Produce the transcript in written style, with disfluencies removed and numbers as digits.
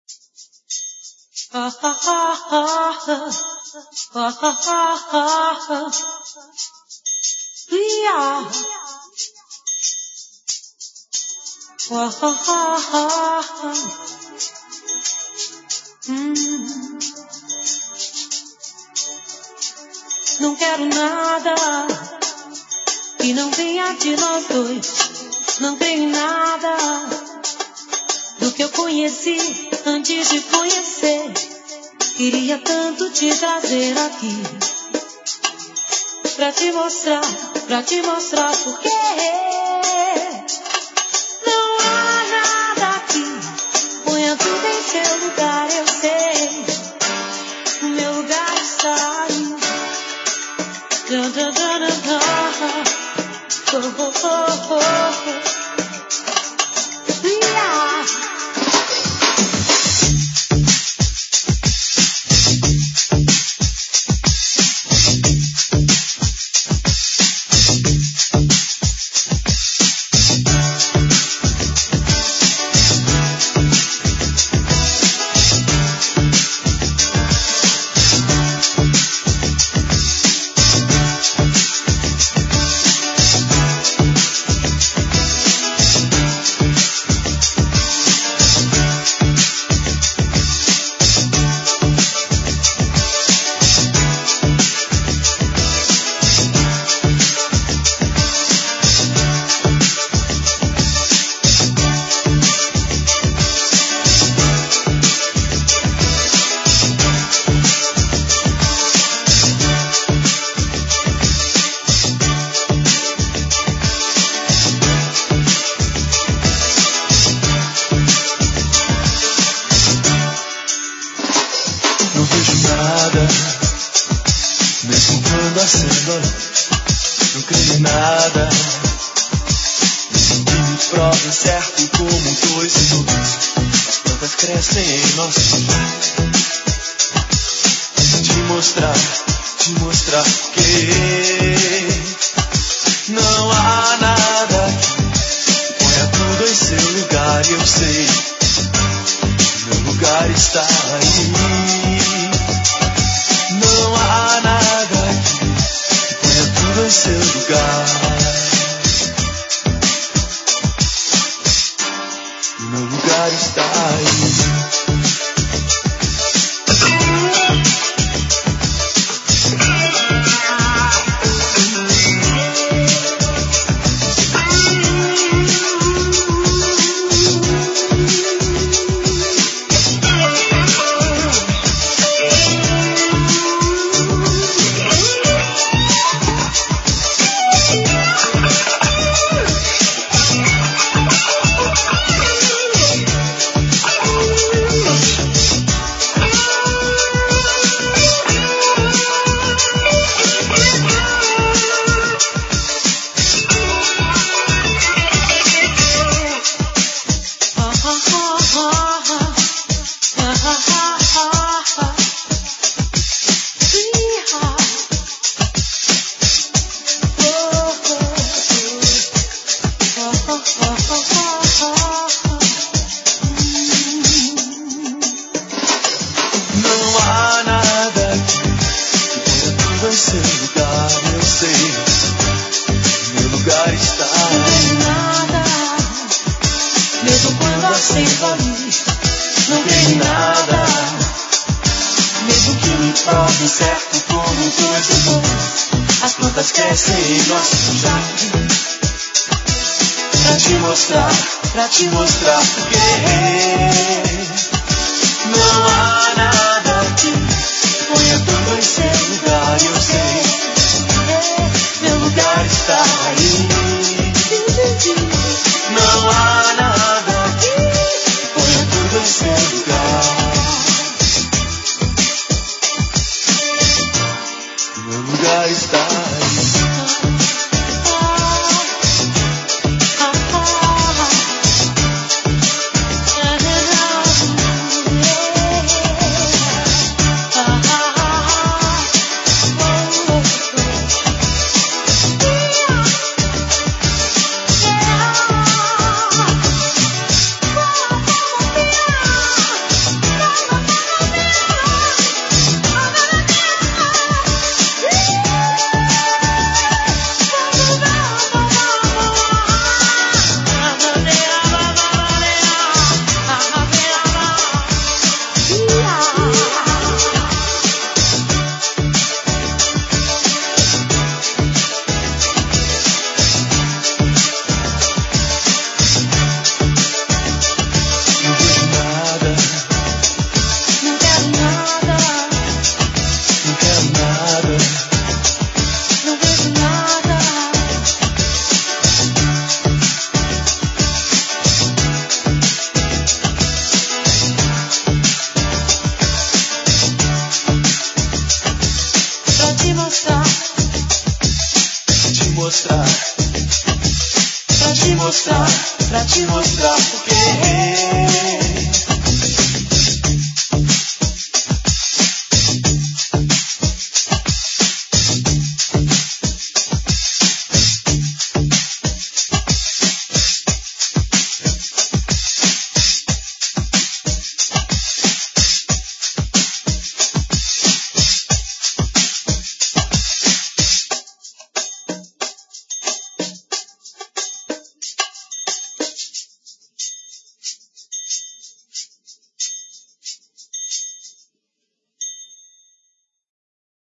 Não quero nada que não venha de nós dois. Não tenho nada do que eu conheci antes de conhecer. Queria tanto te trazer aqui pra te mostrar porque não há nada aqui. Ponha tudo em seu lugar, eu sei. O meu lugar está aí. Da, da, da, da, da. Oh, oh, oh, oh. Yeah. Pra te mostrar porque não há nada aqui. Ponha tudo em seu lugar, eu sei. Meu lugar está aí. Não há nada aqui. Ponha tudo em seu lugar. Meu lugar está aí. mostrar, pra te mostrar, pra te mostrar.